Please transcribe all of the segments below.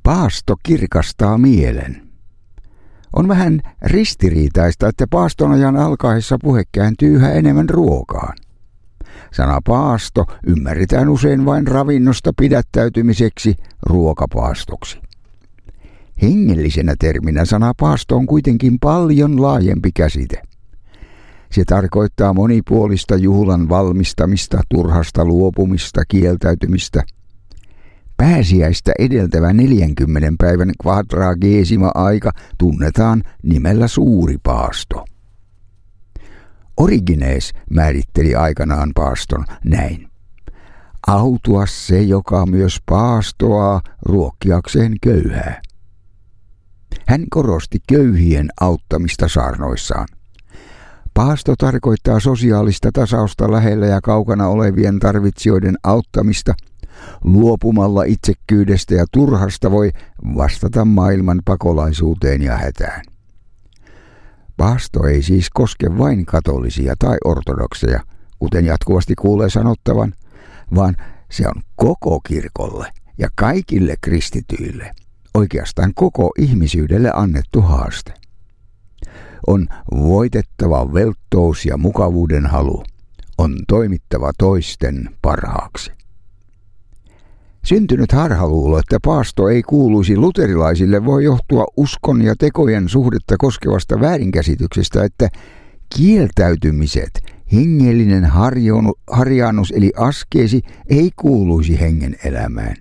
Paasto kirkastaa mielen. On vähän ristiriitaista, että paaston ajan alkaessa puhe kääntyy yhä enemmän ruokaan. Sana paasto ymmärretään usein vain ravinnosta pidättäytymiseksi ruokapaastoksi. Hengellisenä terminä sana paasto on kuitenkin paljon laajempi käsite. Se tarkoittaa monipuolista juhlan valmistamista, turhasta luopumista, kieltäytymistä. Pääsiäistä edeltävä 40 päivän quadragesima-aika tunnetaan nimellä suuri paasto. Origenes määritteli aikanaan paaston näin. Autua se, joka myös paastoaa ruokkiakseen köyhää. Hän korosti köyhien auttamista saarnoissaan. Paasto tarkoittaa sosiaalista tasausta lähellä ja kaukana olevien tarvitsijoiden auttamista. Luopumalla itsekkyydestä ja turhasta voi vastata maailman pakolaisuuteen ja hätään. Paasto ei siis koske vain katolisia tai ortodokseja, kuten jatkuvasti kuulee sanottavan, vaan se on koko kirkolle ja kaikille kristityille, oikeastaan koko ihmisyydelle annettu haaste. On voitettava velttous ja mukavuuden halu, on toimittava toisten parhaaksi. Syntynyt harhaluulo, että paasto ei kuuluisi luterilaisille, voi johtua uskon ja tekojen suhdetta koskevasta väärinkäsityksestä, että kieltäytymiset, hengellinen harjaannus eli askeesi ei kuuluisi hengen elämään.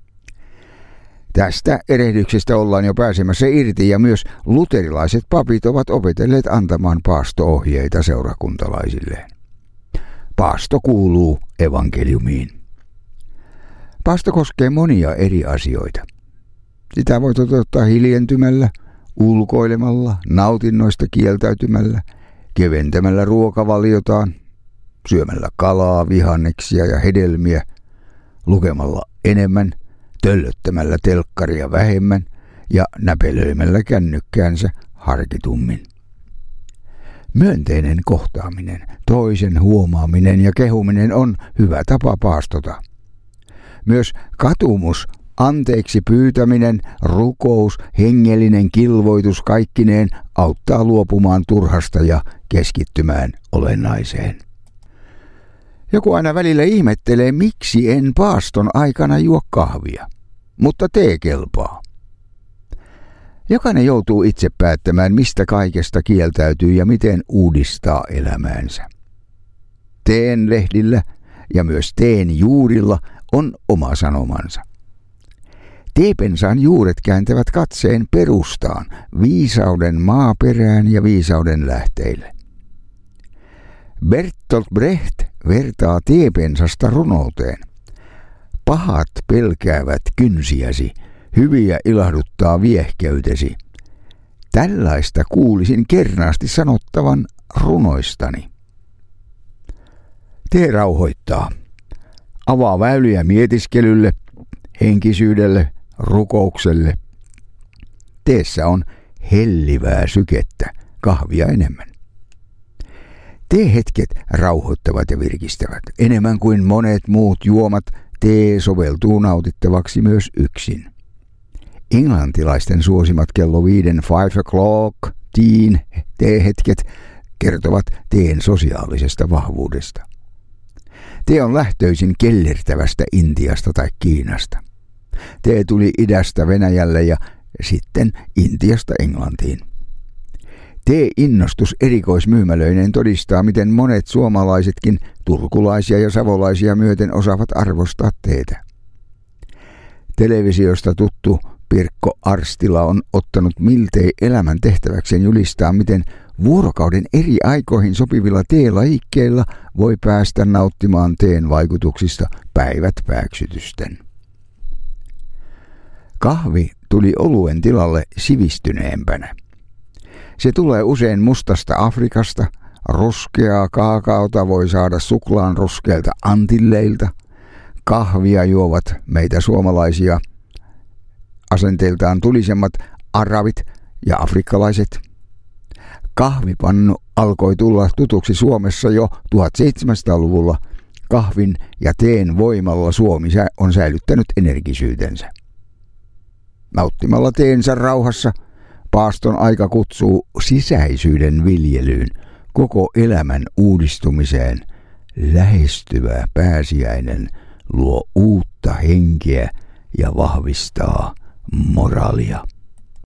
Tästä erehdyksestä ollaan jo pääsemässä irti ja myös luterilaiset papit ovat opetelleet antamaan paasto-ohjeita seurakuntalaisilleen. Paasto kuuluu evankeliumiin. Paasto koskee monia eri asioita. Sitä voi toteuttaa hiljentymällä, ulkoilemalla, nautinnoista kieltäytymällä, keventämällä ruokavaliotaan, syömällä kalaa, vihanneksia ja hedelmiä, lukemalla enemmän, töllöttämällä telkkaria vähemmän ja näpelöimällä kännykkäänsä harkitummin. Myönteinen kohtaaminen, toisen huomaaminen ja kehuminen on hyvä tapa paastota. Myös katumus, anteeksi pyytäminen, rukous, hengellinen kilvoitus kaikkineen auttaa luopumaan turhasta ja keskittymään olennaiseen. Joku aina välillä ihmettelee, miksi en paaston aikana juo kahvia, mutta tee kelpaa. Jokainen joutuu itse päättämään, mistä kaikesta kieltäytyy ja miten uudistaa elämäänsä. Teen lehdillä ja myös teen juurilla on oma sanomansa. Teepensaan juuret kääntävät katseen perustaan, viisauden maaperään ja viisauden lähteille. Bertolt Brecht vertaa teepensasta runouteen. Pahat pelkäävät kynsiäsi, hyviä ilahduttaa viehkeytesi. Tällaista kuulisin kernaasti sanottavan runoistani. Tee rauhoittaa. Avaa väyliä mietiskelylle, henkisyydelle, rukoukselle. Teessä on hellivää sykettä, kahvia enemmän. Teehetket rauhoittavat ja virkistävät. Enemmän kuin monet muut juomat, tee soveltuu nautittavaksi myös yksin. Englantilaisten suosimat kello 5 5 o'clock teen teehetket kertovat teen sosiaalisesta vahvuudesta. Tee on lähtöisin kellertävästä Intiasta tai Kiinasta. Tee tuli idästä Venäjälle ja sitten Intiasta Englantiin. Tee-innostus erikoismyymälöineen todistaa, miten monet suomalaisetkin turkulaisia ja savolaisia myöten osaavat arvostaa teetä. Televisiosta tuttu Pirkko Arstila on ottanut miltei elämän tehtäväkseen julistaa, miten vuorokauden eri aikoihin sopivilla teelajikkeilla voi päästä nauttimaan teen vaikutuksista päivät pääksytysten. Kahvi tuli oluen tilalle sivistyneempänä. Se tulee usein mustasta Afrikasta, ruskeaa kaakaota voi saada suklaan ruskeilta Antilleilta, kahvia juovat meitä suomalaisia asenteiltaan tulisemmat arabit ja afrikkalaiset. Kahvipannu alkoi tulla tutuksi Suomessa jo 1700-luvulla. Kahvin ja teen voimalla Suomi on säilyttänyt energisyytensä. Nauttimalla teensä rauhassa paaston aika kutsuu sisäisyyden viljelyyn, koko elämän uudistumiseen. Lähestyvä pääsiäinen luo uutta henkeä ja vahvistaa moraalia.